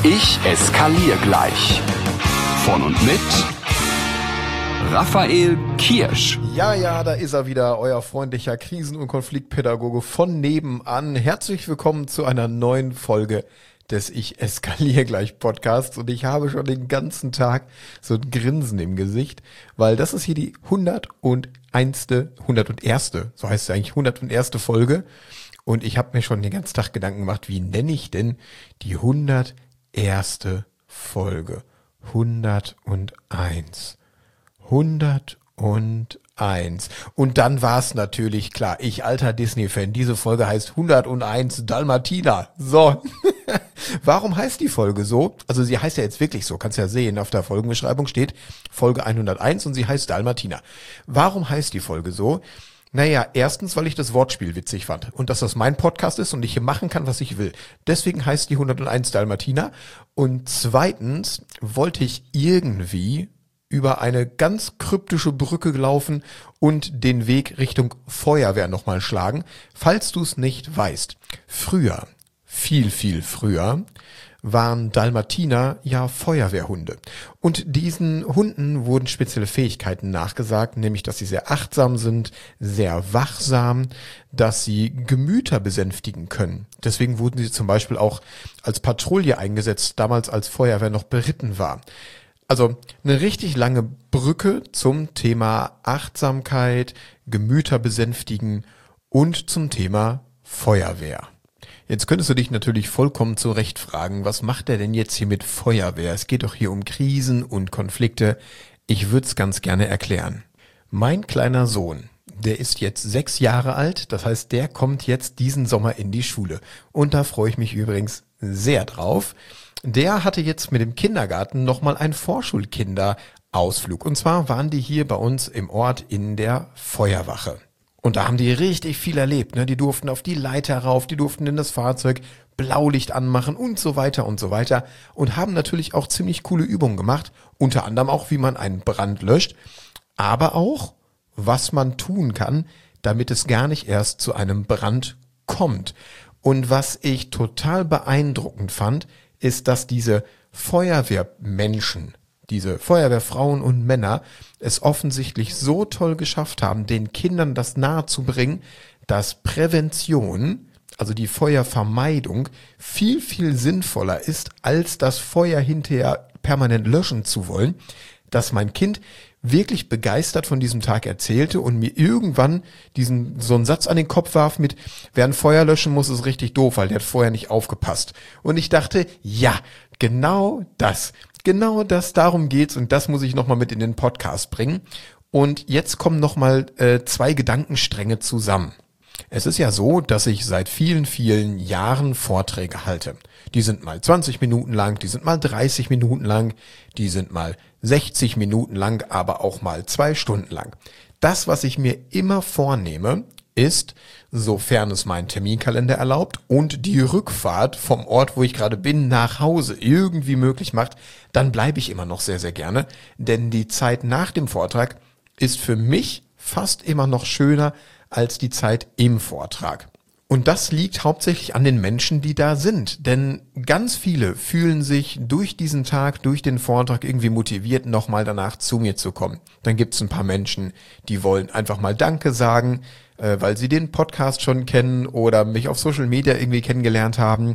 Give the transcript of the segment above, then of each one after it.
Ich eskaliere gleich. Von und mit Raphael Kirsch. Ja, da ist er wieder, euer freundlicher Krisen- und Konfliktpädagoge von nebenan. Herzlich willkommen zu einer neuen Folge des Ich eskaliere gleich Podcasts. Und ich habe schon den ganzen Tag so ein Grinsen im Gesicht, weil das ist hier die 101. So heißt es eigentlich, 101. Folge. Und ich habe mir schon den ganzen Tag Gedanken gemacht, wie nenne ich denn die 101. Folge? 101. 101. Und dann war es natürlich klar, ich alter Disney-Fan, diese Folge heißt 101 Dalmatiner. So, warum heißt die Folge so? Also sie heißt ja jetzt wirklich so, kannst ja sehen, auf der Folgenbeschreibung steht Folge 101 und sie heißt Dalmatiner. Warum heißt die Folge so? Naja, erstens, weil ich das Wortspiel witzig fand und dass das mein Podcast ist und ich hier machen kann, was ich will. Deswegen heißt die 101 Dalmatiner. Und zweitens wollte ich irgendwie über eine ganz kryptische Brücke laufen und den Weg Richtung Feuerwehr nochmal schlagen. Falls du es nicht weißt, früher, viel früher, waren Dalmatiner ja Feuerwehrhunde. Und diesen Hunden wurden spezielle Fähigkeiten nachgesagt, nämlich, dass sie sehr achtsam sind, sehr wachsam, dass sie Gemüter besänftigen können. Deswegen wurden sie zum Beispiel auch als Patrouille eingesetzt, damals als Feuerwehr noch beritten war. Also eine richtig lange Brücke zum Thema Achtsamkeit, Gemüter besänftigen und zum Thema Feuerwehr. Jetzt könntest du dich natürlich vollkommen zu Recht fragen, was macht er denn jetzt hier mit Feuerwehr? Es geht doch hier um Krisen und Konflikte. Ich würde es ganz gerne erklären. Mein kleiner Sohn, der ist jetzt 6 Jahre alt, das heißt, der kommt jetzt diesen Sommer in die Schule. Und da freue ich mich übrigens sehr drauf. Der hatte jetzt mit dem Kindergarten nochmal einen Vorschulkinderausflug. Und zwar waren die hier bei uns im Ort in der Feuerwache. Und da haben die richtig viel erlebt, ne? Die durften auf die Leiter rauf, die durften in das Fahrzeug Blaulicht anmachen und so weiter und so weiter. Und haben natürlich auch ziemlich coole Übungen gemacht. Unter anderem auch, wie man einen Brand löscht. Aber auch, was man tun kann, damit es gar nicht erst zu einem Brand kommt. Und was ich total beeindruckend fand, ist, dass diese Feuerwehrmenschen, diese Feuerwehrfrauen und Männer es offensichtlich so toll geschafft haben, den Kindern das nahezubringen, dass Prävention, also die Feuervermeidung, viel sinnvoller ist, als das Feuer hinterher permanent löschen zu wollen, dass mein Kind wirklich begeistert von diesem Tag erzählte und mir irgendwann so einen Satz an den Kopf warf mit, wer ein Feuer löschen muss, ist richtig doof, weil der hat vorher nicht aufgepasst. Und ich dachte, ja, genau das, darum geht's und das muss ich nochmal mit in den Podcast bringen. Und jetzt kommen nochmal 2 Gedankenstränge zusammen. Es ist ja so, dass ich seit vielen Jahren Vorträge halte. Die sind mal 20 Minuten lang, die sind mal 30 Minuten lang, die sind mal 60 Minuten lang, aber auch mal 2 Stunden lang. Das, was ich mir immer vornehme, ist, sofern es mein Terminkalender erlaubt und die Rückfahrt vom Ort, wo ich gerade bin, nach Hause irgendwie möglich macht, dann bleibe ich immer noch sehr gerne, denn die Zeit nach dem Vortrag ist für mich fast immer noch schöner als die Zeit im Vortrag. Und das liegt hauptsächlich an den Menschen, die da sind. Denn ganz viele fühlen sich durch diesen Tag, durch den Vortrag irgendwie motiviert, nochmal danach zu mir zu kommen. Dann gibt es ein paar Menschen, die wollen einfach mal Danke sagen, weil sie den Podcast schon kennen oder mich auf Social Media irgendwie kennengelernt haben.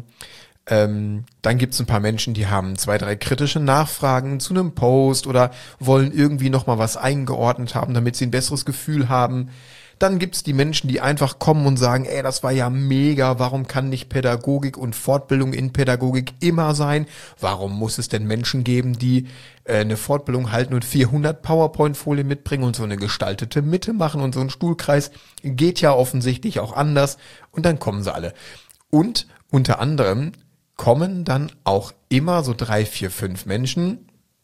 Dann gibt es ein paar Menschen, die haben 2, 3 kritische Nachfragen zu einem Post oder wollen irgendwie nochmal was eingeordnet haben, damit sie ein besseres Gefühl haben. Dann gibt's die Menschen, die einfach kommen und sagen, ey, das war ja mega, warum kann nicht Pädagogik und Fortbildung in Pädagogik immer sein? Warum muss es denn Menschen geben, die eine Fortbildung halten und 400 PowerPoint-Folien mitbringen und so eine gestaltete Mitte machen und so ein Stuhlkreis? Geht ja offensichtlich auch anders. Und dann kommen sie alle. Und unter anderem kommen dann auch immer so 3, 4, 5 Menschen,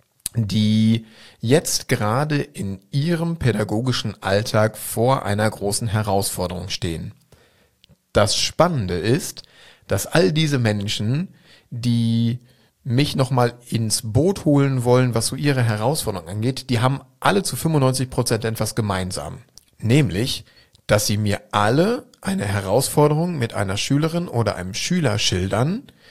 die jetzt gerade in ihrem pädagogischen Alltag vor einer großen Herausforderung stehen. Das Spannende ist, dass all diese Menschen, die mich nochmal ins Boot holen wollen, was so ihre Herausforderung angeht, die haben alle zu 95% etwas gemeinsam. Nämlich, dass sie mir alle eine Herausforderung mit einer Schülerin oder einem Schüler schildern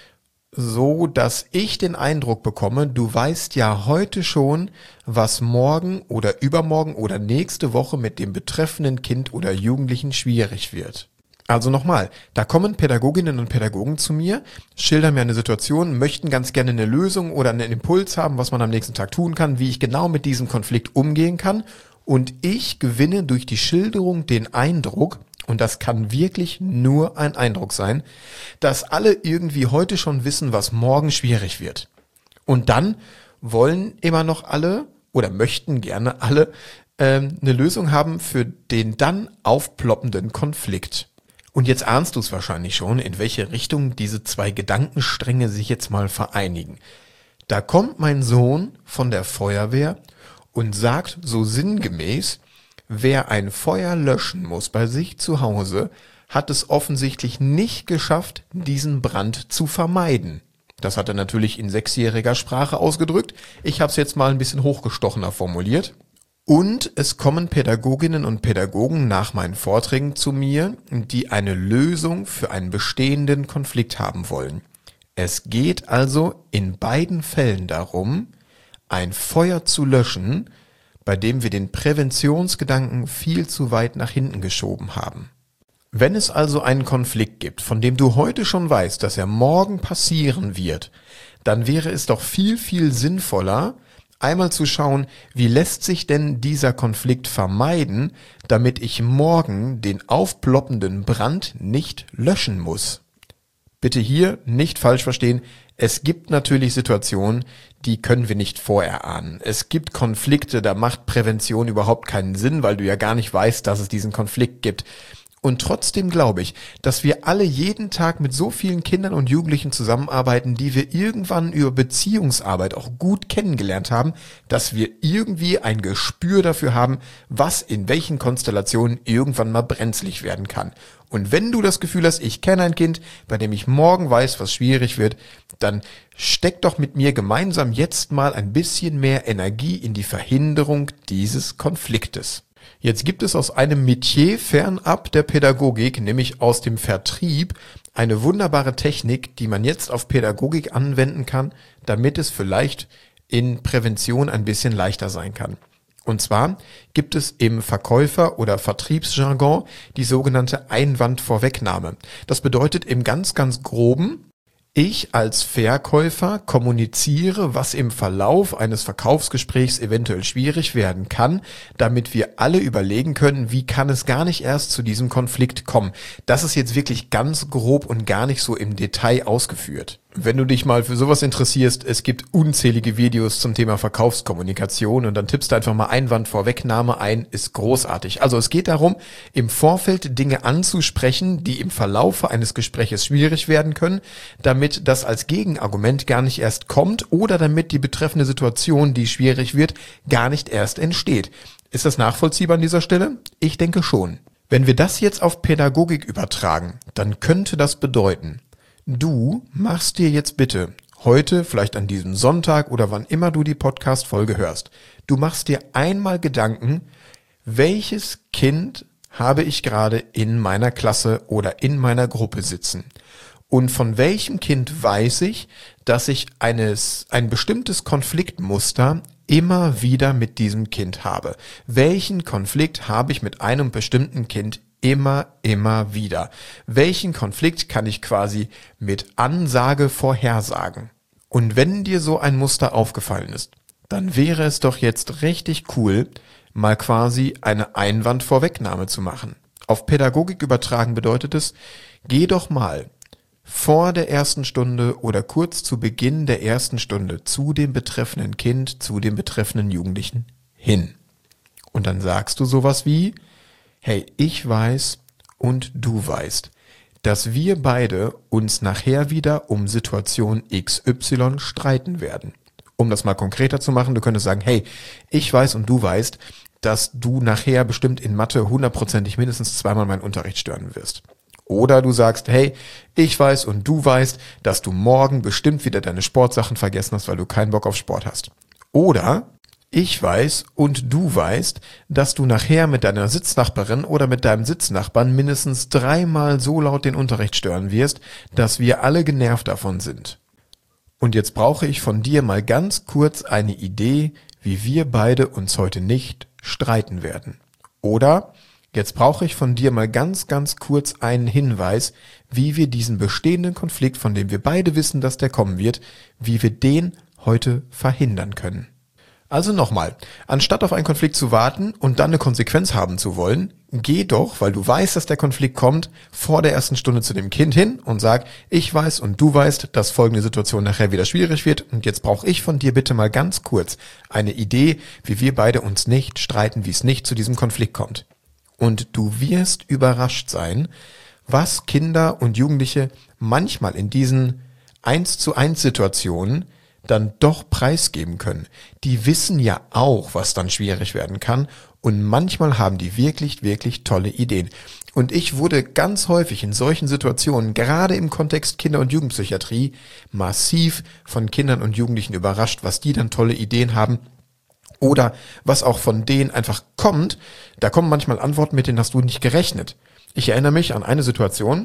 so, dass ich den Eindruck bekomme, du weißt ja heute schon, was morgen oder übermorgen oder nächste Woche mit dem betreffenden Kind oder Jugendlichen schwierig wird. Also nochmal, da kommen Pädagoginnen und Pädagogen zu mir, schildern mir eine Situation, möchten ganz gerne eine Lösung oder einen Impuls haben, was man am nächsten Tag tun kann, wie ich genau mit diesem Konflikt umgehen kann. Und ich gewinne durch die Schilderung den Eindruck, und das kann wirklich nur ein Eindruck sein, dass alle irgendwie heute schon wissen, was morgen schwierig wird. Und dann wollen immer noch alle oder möchten gerne alle eine Lösung haben für den dann aufploppenden Konflikt. Und jetzt ahnst du es wahrscheinlich schon, in welche Richtung diese zwei Gedankenstränge sich jetzt mal vereinigen. Da kommt mein Sohn von der Feuerwehr und sagt so sinngemäß, wer ein Feuer löschen muss bei sich zu Hause, hat es offensichtlich nicht geschafft, diesen Brand zu vermeiden. Das hat er natürlich in 6-jähriger Sprache ausgedrückt. Ich habe es jetzt mal ein bisschen hochgestochener formuliert. Und es kommen Pädagoginnen und Pädagogen nach meinen Vorträgen zu mir, die eine Lösung für einen bestehenden Konflikt haben wollen. Es geht also in beiden Fällen darum, ein Feuer zu löschen, bei dem wir den Präventionsgedanken viel zu weit nach hinten geschoben haben. Wenn es also einen Konflikt gibt, von dem du heute schon weißt, dass er morgen passieren wird, dann wäre es doch viel, viel sinnvoller, einmal zu schauen, wie lässt sich denn dieser Konflikt vermeiden, damit ich morgen den aufploppenden Brand nicht löschen muss. Bitte hier nicht falsch verstehen, es gibt natürlich Situationen, die können wir nicht vorerahnen. Es gibt Konflikte, da macht Prävention überhaupt keinen Sinn, weil du ja gar nicht weißt, dass es diesen Konflikt gibt. Und trotzdem glaube ich, dass wir alle jeden Tag mit so vielen Kindern und Jugendlichen zusammenarbeiten, die wir irgendwann über Beziehungsarbeit auch gut kennengelernt haben, dass wir irgendwie ein Gespür dafür haben, was in welchen Konstellationen irgendwann mal brenzlig werden kann. Und wenn du das Gefühl hast, ich kenne ein Kind, bei dem ich morgen weiß, was schwierig wird, dann steck doch mit mir gemeinsam jetzt mal ein bisschen mehr Energie in die Verhinderung dieses Konfliktes. Jetzt gibt es aus einem Metier fernab der Pädagogik, nämlich aus dem Vertrieb, eine wunderbare Technik, die man jetzt auf Pädagogik anwenden kann, damit es vielleicht in Prävention ein bisschen leichter sein kann. Und zwar gibt es im Verkäufer- oder Vertriebsjargon die sogenannte Einwandvorwegnahme. Das bedeutet im ganz, ganz groben, ich als Verkäufer kommuniziere, was im Verlauf eines Verkaufsgesprächs eventuell schwierig werden kann, damit wir alle überlegen können, wie kann es gar nicht erst zu diesem Konflikt kommen. Das ist jetzt wirklich ganz grob und gar nicht so im Detail ausgeführt. Wenn du dich mal für sowas interessierst, es gibt unzählige Videos zum Thema Verkaufskommunikation und dann tippst du einfach mal Einwandvorwegnahme ein, ist großartig. Also es geht darum, im Vorfeld Dinge anzusprechen, die im Verlaufe eines Gespräches schwierig werden können, damit das als Gegenargument gar nicht erst kommt oder damit die betreffende Situation, die schwierig wird, gar nicht erst entsteht. Ist das nachvollziehbar an dieser Stelle? Ich denke schon. Wenn wir das jetzt auf Pädagogik übertragen, dann könnte das bedeuten, du machst dir jetzt bitte heute, vielleicht an diesem Sonntag oder wann immer du die Podcast-Folge hörst, du machst dir einmal Gedanken, welches Kind habe ich gerade in meiner Klasse oder in meiner Gruppe sitzen? Und von welchem Kind weiß ich, dass ich ein bestimmtes Konfliktmuster immer wieder mit diesem Kind habe? Welchen Konflikt habe ich mit einem bestimmten Kind immer wieder? Welchen Konflikt kann ich quasi mit Ansage vorhersagen? Und wenn dir so ein Muster aufgefallen ist, dann wäre es doch jetzt richtig cool, mal quasi eine Einwandvorwegnahme zu machen. Auf Pädagogik übertragen bedeutet es, geh doch mal vor der ersten Stunde oder kurz zu Beginn der ersten Stunde zu dem betreffenden Kind, zu dem betreffenden Jugendlichen hin. Und dann sagst du sowas wie, hey, ich weiß und du weißt, dass wir beide uns nachher wieder um Situation XY streiten werden. Um das mal konkreter zu machen, du könntest sagen, hey, ich weiß und du weißt, dass du nachher bestimmt in Mathe 100%ig mindestens zweimal meinen Unterricht stören wirst. Oder du sagst, hey, ich weiß und du weißt, dass du morgen bestimmt wieder deine Sportsachen vergessen hast, weil du keinen Bock auf Sport hast. Oder ich weiß und du weißt, dass du nachher mit deiner Sitznachbarin oder mit deinem Sitznachbarn mindestens 3-mal so laut den Unterricht stören wirst, dass wir alle genervt davon sind. Und jetzt brauche ich von dir mal ganz kurz eine Idee, wie wir beide uns heute nicht streiten werden. Oder jetzt brauche ich von dir mal ganz, ganz kurz einen Hinweis, wie wir diesen bestehenden Konflikt, von dem wir beide wissen, dass der kommen wird, wie wir den heute verhindern können. Also nochmal, anstatt auf einen Konflikt zu warten und dann eine Konsequenz haben zu wollen, geh doch, weil du weißt, dass der Konflikt kommt, vor der ersten Stunde zu dem Kind hin und sag, ich weiß und du weißt, dass folgende Situation nachher wieder schwierig wird und jetzt brauche ich von dir bitte mal ganz kurz eine Idee, wie wir beide uns nicht streiten, wie es nicht zu diesem Konflikt kommt. Und du wirst überrascht sein, was Kinder und Jugendliche manchmal in diesen 1:1 Situationen dann doch preisgeben können. Die wissen ja auch, was dann schwierig werden kann und manchmal haben die wirklich, wirklich tolle Ideen. Und ich wurde ganz häufig in solchen Situationen, gerade im Kontext Kinder- und Jugendpsychiatrie, massiv von Kindern und Jugendlichen überrascht, was die dann tolle Ideen haben oder was auch von denen einfach kommt. Da kommen manchmal Antworten, mit denen hast du nicht gerechnet. Ich erinnere mich an eine Situation,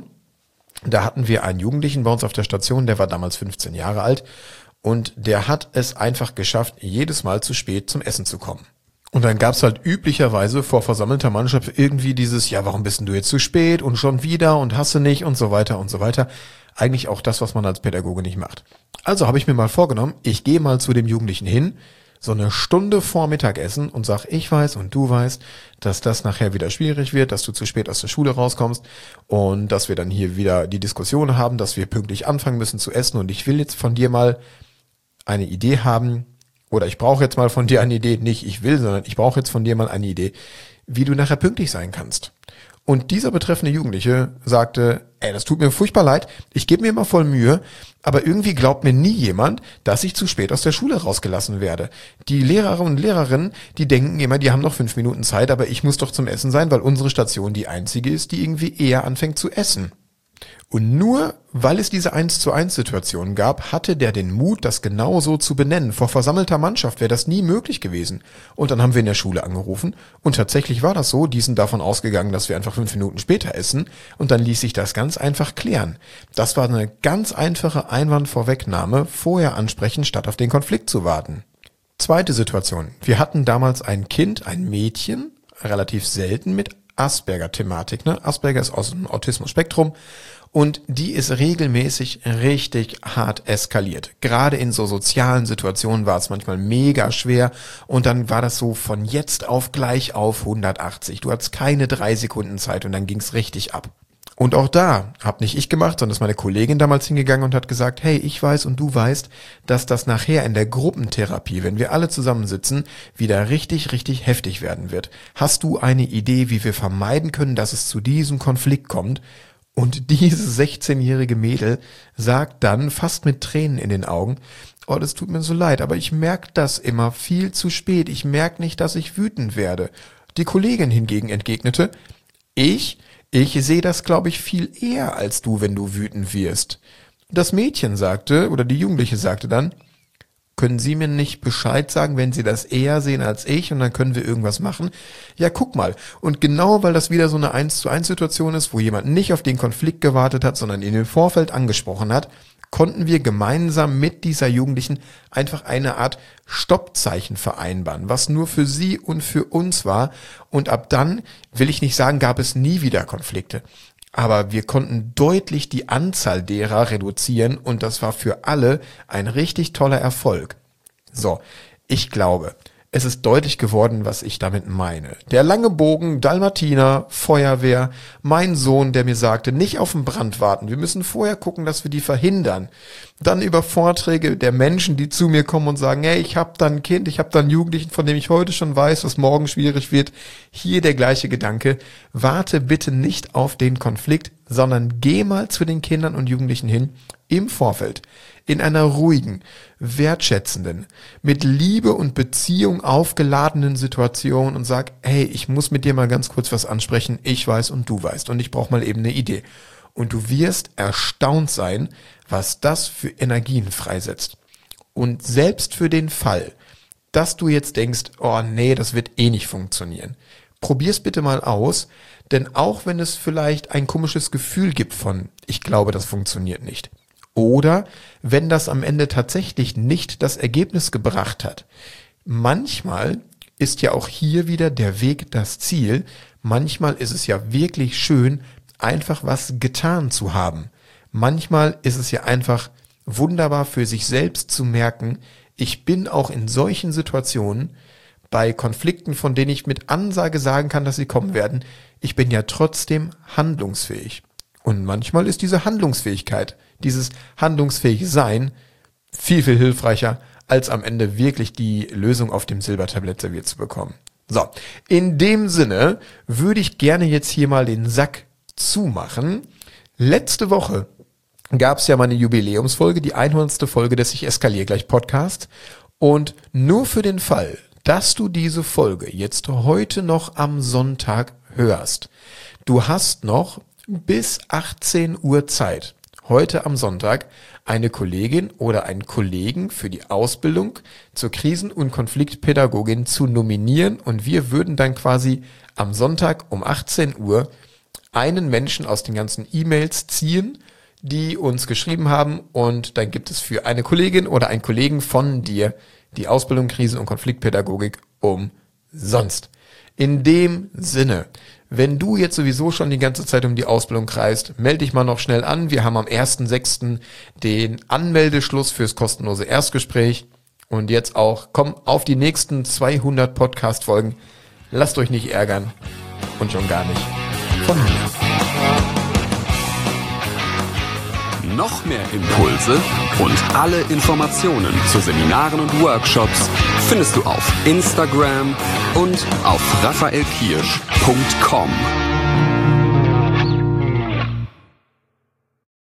da hatten wir einen Jugendlichen bei uns auf der Station, der war damals 15 Jahre alt. Und der hat es einfach geschafft, jedes Mal zu spät zum Essen zu kommen. Und dann gab's halt üblicherweise vor versammelter Mannschaft irgendwie dieses, ja, warum bist denn du jetzt zu spät und schon wieder und hast du nicht und so weiter und so weiter. Eigentlich auch das, was man als Pädagoge nicht macht. Also habe ich mir mal vorgenommen, ich gehe mal zu dem Jugendlichen hin, so eine Stunde vor Mittagessen und sag, ich weiß und du weißt, dass das nachher wieder schwierig wird, dass du zu spät aus der Schule rauskommst und dass wir dann hier wieder die Diskussion haben, dass wir pünktlich anfangen müssen zu essen und ich will jetzt von dir mal eine Idee haben, oder ich brauche jetzt mal von dir eine Idee, nicht ich will, sondern ich brauche jetzt von dir mal eine Idee, wie du nachher pünktlich sein kannst. Und dieser betreffende Jugendliche sagte, das tut mir furchtbar leid, ich gebe mir immer voll Mühe, aber irgendwie glaubt mir nie jemand, dass ich zu spät aus der Schule rausgelassen werde. Die Lehrer und Lehrerinnen, die denken immer, die haben noch 5 Minuten Zeit, aber ich muss doch zum Essen sein, weil unsere Station die einzige ist, die irgendwie eher anfängt zu essen. Und nur weil es diese 1:1 Situation gab, hatte der den Mut, das genau so zu benennen. Vor versammelter Mannschaft wäre das nie möglich gewesen. Und dann haben wir in der Schule angerufen und tatsächlich war das so. Die sind davon ausgegangen, dass wir einfach 5 Minuten später essen und dann ließ sich das ganz einfach klären. Das war eine ganz einfache Einwandvorwegnahme, vorher ansprechen, statt auf den Konflikt zu warten. Zweite Situation. Wir hatten damals ein Kind, ein Mädchen, relativ selten mit Asperger-Thematik. Asperger ist aus dem Autismus-Spektrum. Und die ist regelmäßig richtig hart eskaliert. Gerade in so sozialen Situationen war es manchmal mega schwer. Und dann war das so von jetzt auf gleich auf 180. Du hattest keine 3 Sekunden Zeit und dann ging's richtig ab. Und auch da hab nicht ich gemacht, sondern ist meine Kollegin damals hingegangen und hat gesagt, hey, ich weiß und du weißt, dass das nachher in der Gruppentherapie, wenn wir alle zusammensitzen, wieder richtig, richtig heftig werden wird. Hast du eine Idee, wie wir vermeiden können, dass es zu diesem Konflikt kommt? Und dieses 16-jährige Mädel sagt dann, fast mit Tränen in den Augen, oh, das tut mir so leid, aber ich merke das immer viel zu spät. Ich merke nicht, dass ich wütend werde. Die Kollegin hingegen entgegnete, ich sehe das, glaube ich, viel eher als du, wenn du wütend wirst. Das Mädchen sagte, oder die Jugendliche sagte dann, können Sie mir nicht Bescheid sagen, wenn Sie das eher sehen als ich und dann können wir irgendwas machen? Ja, guck mal. Und genau weil das wieder so eine 1:1 Situation ist, wo jemand nicht auf den Konflikt gewartet hat, sondern ihn im Vorfeld angesprochen hat, konnten wir gemeinsam mit dieser Jugendlichen einfach eine Art Stoppzeichen vereinbaren, was nur für sie und für uns war. Und ab dann, will ich nicht sagen, gab es nie wieder Konflikte. Aber wir konnten deutlich die Anzahl derer reduzieren und das war für alle ein richtig toller Erfolg. So, ich glaube, es ist deutlich geworden, was ich damit meine. Der lange Bogen, Dalmatiner, Feuerwehr, mein Sohn, der mir sagte, nicht auf den Brand warten, wir müssen vorher gucken, dass wir die verhindern. Dann über Vorträge der Menschen, die zu mir kommen und sagen, hey, ich habe da ein Kind, ich habe da einen Jugendlichen, von dem ich heute schon weiß, was morgen schwierig wird. Hier der gleiche Gedanke, warte bitte nicht auf den Konflikt, sondern geh mal zu den Kindern und Jugendlichen hin im Vorfeld. In einer ruhigen, wertschätzenden, mit Liebe und Beziehung aufgeladenen Situation und sag, hey, ich muss mit dir mal ganz kurz was ansprechen, ich weiß und du weißt und ich brauche mal eben eine Idee. Und du wirst erstaunt sein, was das für Energien freisetzt. Und selbst für den Fall, dass du jetzt denkst, oh nee, das wird eh nicht funktionieren, probier's bitte mal aus, denn auch wenn es vielleicht ein komisches Gefühl gibt von, ich glaube, das funktioniert nicht, Oder wenn das am Ende tatsächlich nicht das Ergebnis gebracht hat. Manchmal ist ja auch hier wieder der Weg das Ziel. Manchmal ist es ja wirklich schön, einfach was getan zu haben. Manchmal ist es ja einfach wunderbar für sich selbst zu merken, ich bin auch in solchen Situationen, bei Konflikten, von denen ich mit Ansage sagen kann, dass sie kommen werden, ich bin ja trotzdem handlungsfähig. Und manchmal ist diese Handlungsfähigkeit, dieses handlungsfähig Sein viel, viel hilfreicher, als am Ende wirklich die Lösung auf dem Silbertablett serviert zu bekommen. So, in dem Sinne würde ich gerne jetzt hier mal den Sack zumachen. Letzte Woche gab es ja mal eine Jubiläumsfolge, die 100. Folge des Ich eskaliere gleich Podcast. Und nur für den Fall, dass du diese Folge jetzt heute noch am Sonntag hörst, du hast noch bis 18 Uhr Zeit, heute am Sonntag eine Kollegin oder einen Kollegen für die Ausbildung zur Krisen- und Konfliktpädagogin zu nominieren und wir würden dann quasi am Sonntag um 18 Uhr einen Menschen aus den ganzen E-Mails ziehen, die uns geschrieben haben und dann gibt es für eine Kollegin oder einen Kollegen von dir die Ausbildung Krisen- und Konfliktpädagogik umsonst. In dem Sinne, wenn du jetzt sowieso schon die ganze Zeit um die Ausbildung kreist, melde dich mal noch schnell an. Wir haben am 1.6. den Anmeldeschluss fürs kostenlose Erstgespräch. Und jetzt auch, komm auf die nächsten 200 Podcast-Folgen. Lasst euch nicht ärgern und schon gar nicht von mir. Noch mehr Impulse und alle Informationen zu Seminaren und Workshops findest du auf Instagram und auf raphaelkirsch.com.